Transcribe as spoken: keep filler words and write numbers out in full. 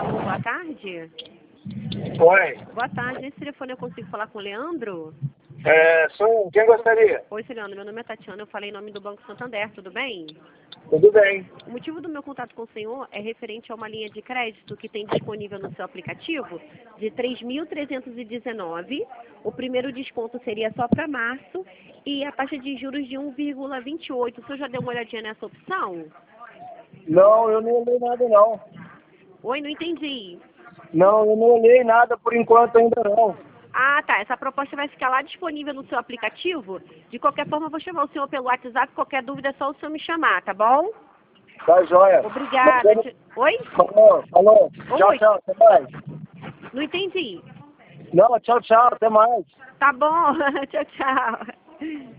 Alô, boa tarde. Oi. Boa tarde. Nesse telefone eu consigo falar com o Leandro? É, sou, quem gostaria? Oi, seu Leandro. Meu nome é Tatiana. Eu falei em nome do Banco Santander. Tudo bem? Tudo bem. O motivo do meu contato com o senhor é referente a uma linha de crédito que tem disponível no seu aplicativo de três mil trezentos e dezenove. O primeiro desconto seria só para março e a taxa de juros de um vírgula vinte e oito. O senhor já deu uma olhadinha nessa opção? Não, eu não olhei nada não. Oi, não entendi. Não, eu não olhei nada por enquanto ainda não. Ah, tá. Essa proposta vai ficar lá disponível no seu aplicativo. De qualquer forma, eu vou chamar o senhor pelo WhatsApp. Qualquer dúvida é só o senhor me chamar, tá bom? Tá joia. Obrigada. Você... Oi? Falou, falou. Tchau, Oi. tchau, até mais. Não entendi. Não, tchau, tchau, até mais. Tá bom. Tchau, tchau.